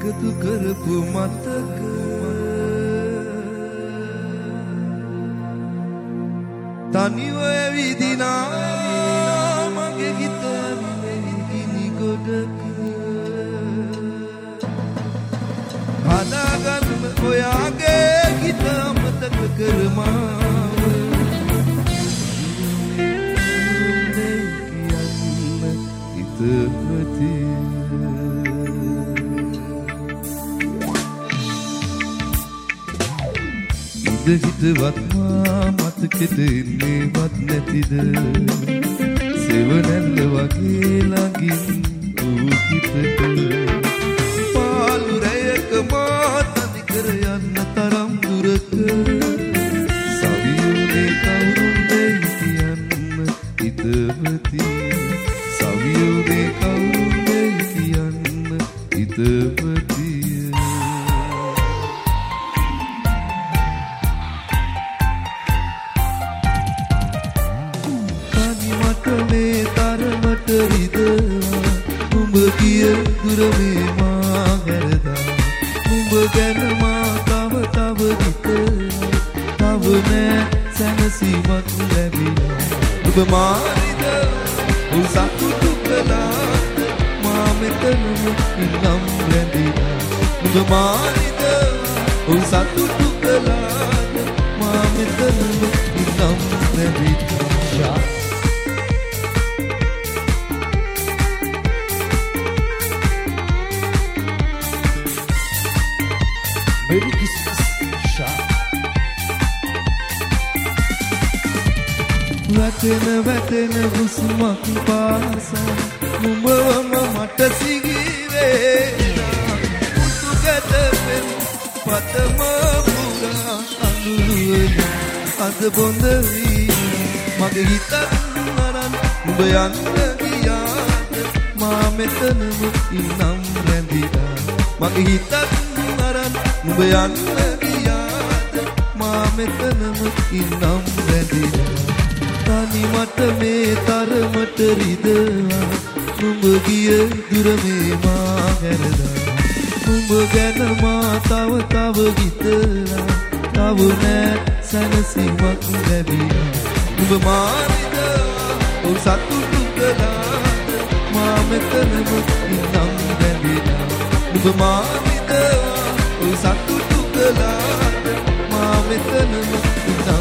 එකතු කරපු මතක තනිව ඇවිදිනා මගේ හිත ගිනි ගොඩක හදාගන්න ඔයාගේ හිත අමතක කරමාව හිතපති හිතවත් මා මතකෙට එන්නේවත් නැතිද සෙවණැල්ල වගේ ළඟින් වූ හිතට පාළු රැයක මා තනි කර යන්න තරම් දුරක සවියුනේ කවුරුන්ද කියන්න හිතවති සවියුනේ කවුරුන්ද කියන්න හිතවති කිය දුර මේ මා හැරදා නුඹ ගැන මා තව හිතලා තව නෑ සැනසීමක් ලැබිලා ඔබ මාරිද උසතුටු කළාද මා මෙතනම ඉන්නම් රැඳිලා ඔබ මාරිද උසතුටු කළාද මා මෙතනම ඉන්නම් රැඳිලා Merry Christmas, Shah. වැටෙන හුස්මක් පාසා නුඹවම මට සිගිවේනා මුතු ගැටපෙන් පතම පුරා අඳුරුවෙන අද බොඳ වී මගේ හිතත් නරන් නුඹ යන්න ගියාද මා මෙතනම ඉන්නම් රැඳිලා මගේ හිතත් නරන් නුඹ යන්න ගියාද මා මෙතනම ඉන්නම් රැඳිලා තනි මට මේ තරමට රිදවා නුඹ ගිය දුර මේ මා හැරදා නුඹ ගැන මා තව හිතලා තව නෑ සැනසීමක් ලැබිලා නුඹ මාරිදවා ඔව් සතුටු කළාද මා මෙතනම ඉන්නම් රැඳිලා නුඹ මාරිදවා ඔව් සතුටු කළාද මා මෙතනම ඉන්නම්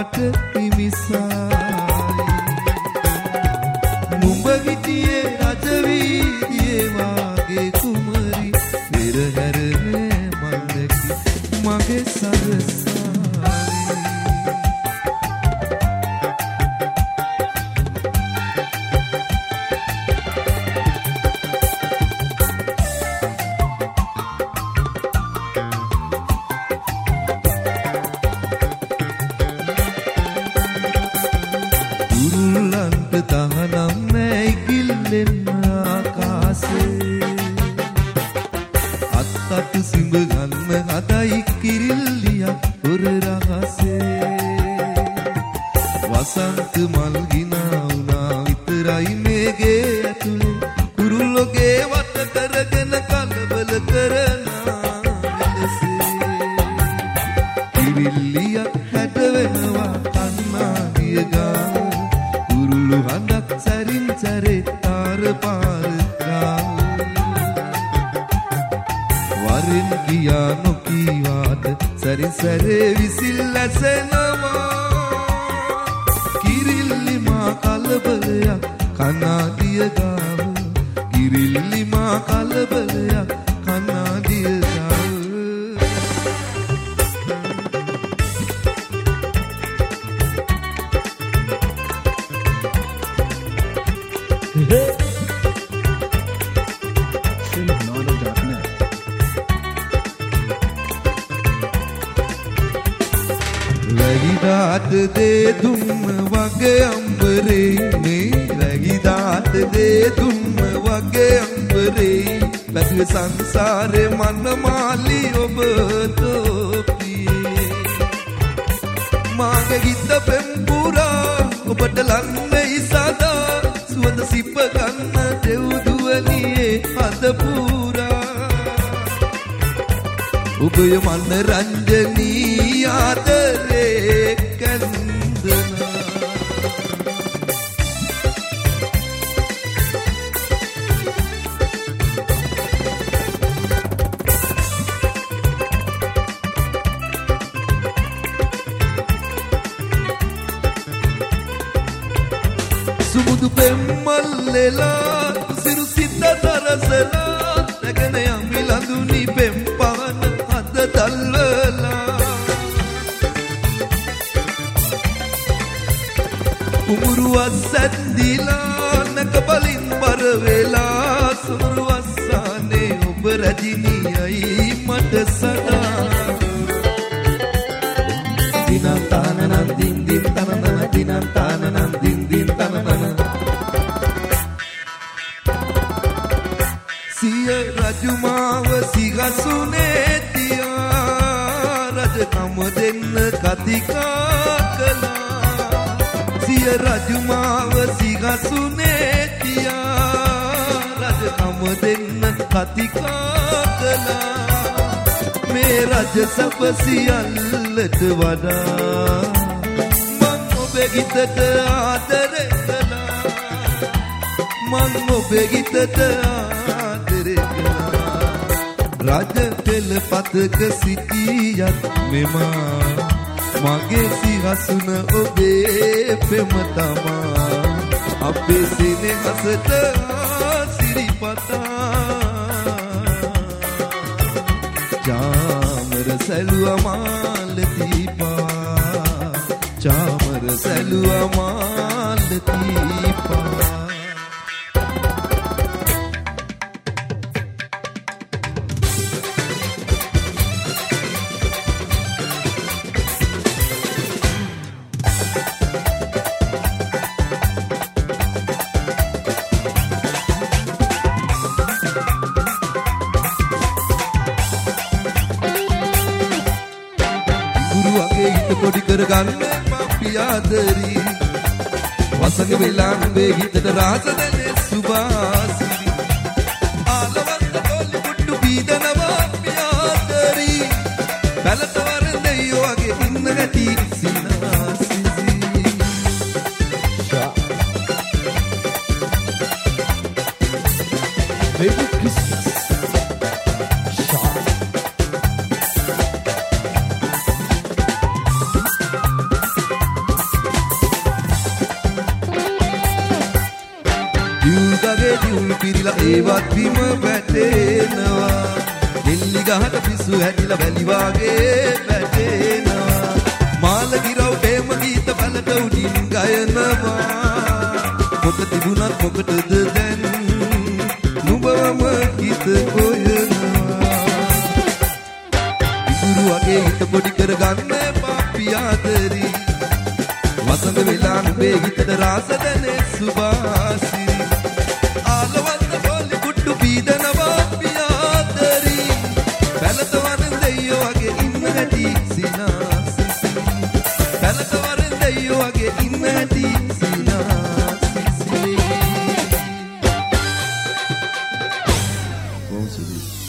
මට හිමිසයි නුඹ හිටියේ රජ රහසේ අත්තට සිඹ ගන්න හදයි කිරිල්ලියක් හොර රහසේ වසන්ත මල් ගිනා වුණා විතරයි මේගේ ඇතුලේ කුරුල්ලෝගේ වට කරගෙන කලබල කරනා කිරිල්ලියක් හැට වෙනවා කන්නාඩිය ගාව කුරුළු හඬක් සැරින් සැරේ තාර පාර ගාව වරින් ගියා නොකීවාට සැරින් සැරේ විසිල් ඇසෙනවා කිරිල්ලි මා කලබලයක් කන්නාඩිය ගාව කිරිල්ලි මා කලබලයක් කන්නාඩිය ගාව රැගිදාට දේ දුන්න වගේ අම්බරේ මේ රැගිදාට දේ දුන්න වගේ අම්බරේ පැතුවේ සංසාරේ මනමාලි ඔබ තෝපියේ මාගේ ගිත පෙම්පුරා ඔබට ලන්නේ සදා සුවඳ සිප ගන්න දෙව්දුවලියේ හද පුරා ඔබය මන රංජනී ආදරේ කන්දනා සුමුදු පෙම්මල්ලෙලා සිරු සිත තරසලා නැගෙන යමි ලඳුනි පෙම් පවන හද තල්වලා කුමුරුවක් සැන්දිලා නැක බලින් බර වෙලා සුමුරුවක් සානේ ඔබ රජිනියයි මට සදා දිනං තානනං දින් දින් තනනන දිනං තානනං දින් දින් තනනන සිය රජුමාව සිගසුනේ තියා රජකම දෙන්න කතිකා කළා සිය රජුමාව සිගසුනේ තියා රජකම දෙන්න කතිකා කළා මේ රජ සප සියල්ලට වඩා මං ඔබේ ගිතට ආදරේ කළා මං ඔබේ ගිතට රජ පෙළ පතක සිටියත් මෙමා මගේ සිහසුන ඔබේ පෙම තමා අපේ සිනහසට සිරිපතා චාමර සැලුවා මාලදීපා චාමර සැලුවා මාලදීපා පොඩි කරගන්න පියාදරි වසඟ වෙලා නුඹේ හිතට රාස දැනේ සුභාසිරි ආලවන්ත කොල්ලි කුට්ටු පීදනවා පියාදරි බැලත වරදෙයෝ වගේ ඉන්න ගැටි සිනාසිසි Merry Christmas දියුණු පිරිලා ඒවත් බිම වැටෙනවා දෙල්ලි ගහට පිස්සු හැදිලා වැලි වාගේ වැටෙනවා මාල ගිරව් ප්‍රේම ගීත බලට උඩින් ගයනවා පොත තිබුණත් මොකටද දැන් නුඹවම ගීත කොයනවා ඉතුරු වගේ හිත පොඩි කරගන්න එපා පියාදරි වසඟ වෙලා නුඹේ හිතට රාස දැනේ සුභාසිරි ආලවන්ත කොල්ලි කුට්ටු බොහොම සුදුයි.